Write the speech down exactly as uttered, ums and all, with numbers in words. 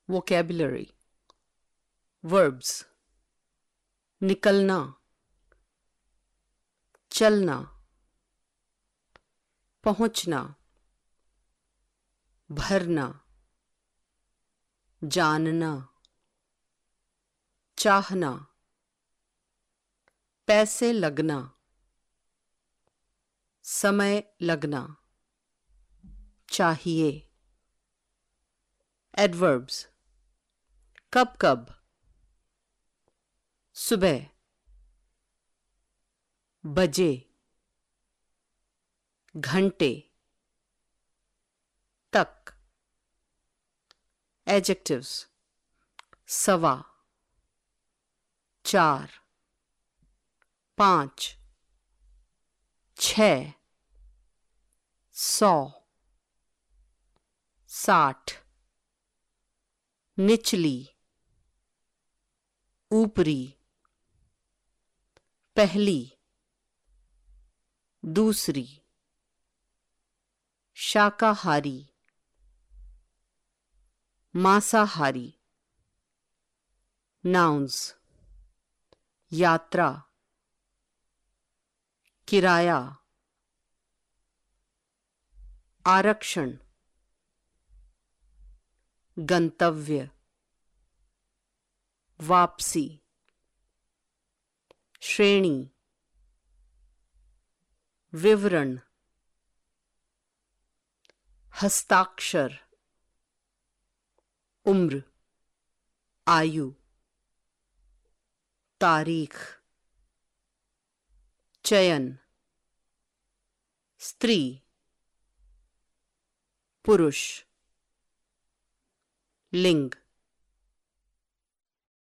vocabulary. Verbs: निकलना, चलना, पहुंचना, भरना, जानना, चाहना, पैसे लगना, समय लगना, चाहिए. Adverbs: कब कब, सुबह, बजे, घंटे, तक. Adjectives: सवा, चार, पांच, छः, सौ, साठ, निचली, ऊपरी, पहली, दूसरी, शाकाहारी, मांसाहारी. Nouns: यात्रा, किराया, आरक्षण, गंतव्य, वापसी, श्रेणी, विवरण, हस्ताक्षर, उम्र, आयु, तारीख, चयन, स्त्री, पुरुष, लिंग.